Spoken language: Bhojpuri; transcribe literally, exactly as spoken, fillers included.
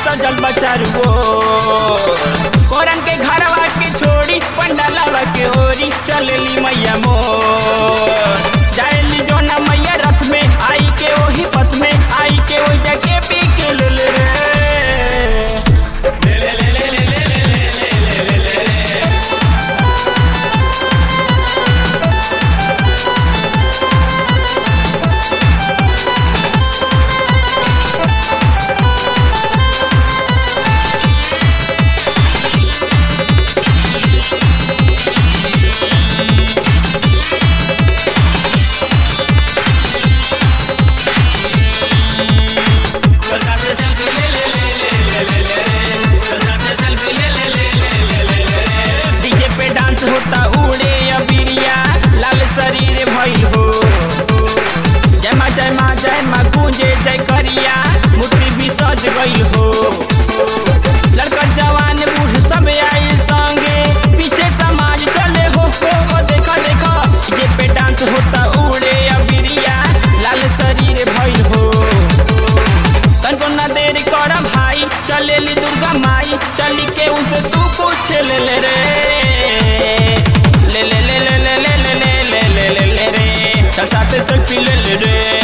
सजल बचारुओ कोरन के घरवा के छोड़ी पंडालवा के ओरी चलली मैया मोर जायली जोना मैया रथ में आई के वही पथ में आई के वही जगह पे के ले ले ले ले ले ले डीजे पे डांस होता उड़े अबिरिया लाल शरीर भइल हो जय माँ जय माँ जय माँ गूंजे जय करिया मूर्ति भी सज गई हो लड़का जवान बूढ़ सब आए संगे पीछे समाज चले हो हो देखा देखा डीजे पे डांस होता उड़े अबिरिया लाल शरीर भइल हो तनको ना देर कर भाई चलेली दुर्गा माई चली के उनसे तू पूछ ले ले रे ले ले ले ले ले ले ले ले ले ले ले रे चल साथे सेल्फी ले ले रे।